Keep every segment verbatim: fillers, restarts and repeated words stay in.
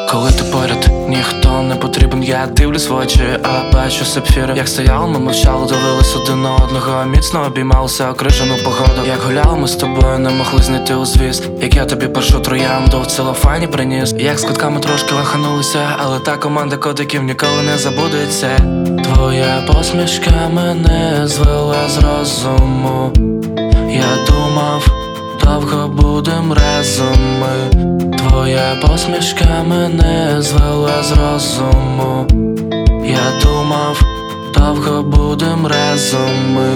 Коли ти поряд, ніхто не потрібен. Я дивлюсь в очі, а бачу сапфіри. Як стояли, ми мовчали, дивились один на одного, міцно обіймалися окрижену погоду. Як гуляли ми з тобою, не могли знайти узвіз. Як я тобі першу троянду в целофані приніс. Як з кутками трошки лаханулися, але та команда котиків ніколи не забудеться. Твоя посмішка мене звела з розуму. Я думав, довго будем разом ми. Твоя посмішка мене звела з розуму. Я думав, довго будем разом ми.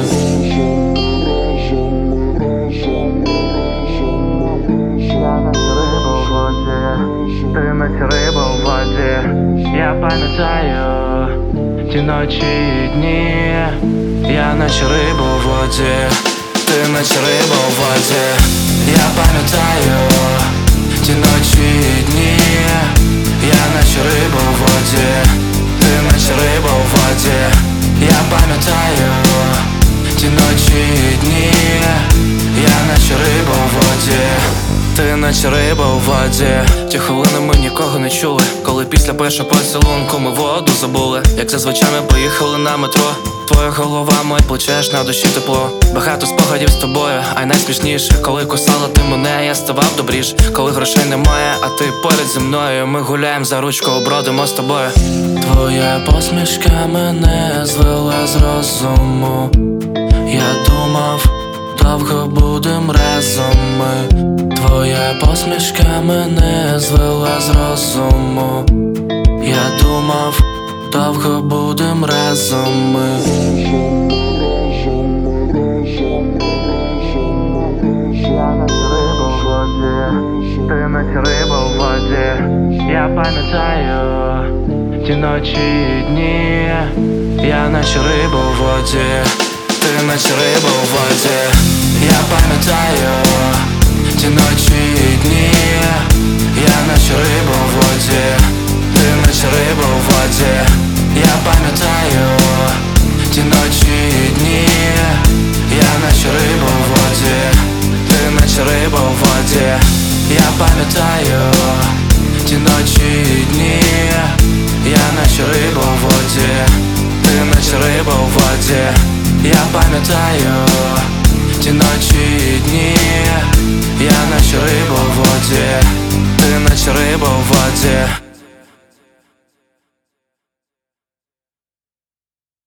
Я наче риба в воді, ти наче риба в воді. Я пам'ятаю ті ночі і дні. Я наче риба в воді, ти наче риба в воді. Я пам'ятаю ті ночі і дні. Я наче риба в воді, ти наче риба в воді. Я пам'ятаю ті ночі і дні. Я наче риба в воді, ти наче риба у воді. Ті хвилини ми нікого не чули, коли після першого поцілунку ми воду забули. Як зазвичай ми поїхали на метро. Твоя голова, моє плече, ж на душі тепло. Багато спогадів з тобою, а й найсмішніше, коли кусала ти мене, я ставав добріш. Коли грошей немає, а ти поряд зі мною. Ми гуляємо за ручку, бродимо з тобою. Твоя посмішка мене звела з розуму. Я думав, довго будем разом ми. Твоя посмішка мене звела з розуму. Я думав, довго будем разом ми. Я наче риба в воді, ти наче риба в воді. Я пам'ятаю ті ночі і дні. Я наче риба в воді, ти наче риба в воді. Я пам'ятаю ті ночі і дні. Я наче риба в воді, ти наче риба в воді. Я пам'ятаю ті ночі і дні. Я наче риба в воді, ти наче риба в воді. Я пам'ятаю ті ночі і дні. Я наче риба в воді, ти наче риба в воді. Я пам'ятаю ті ночі і дні. Я наче риба в воді, ти наче риба в воді.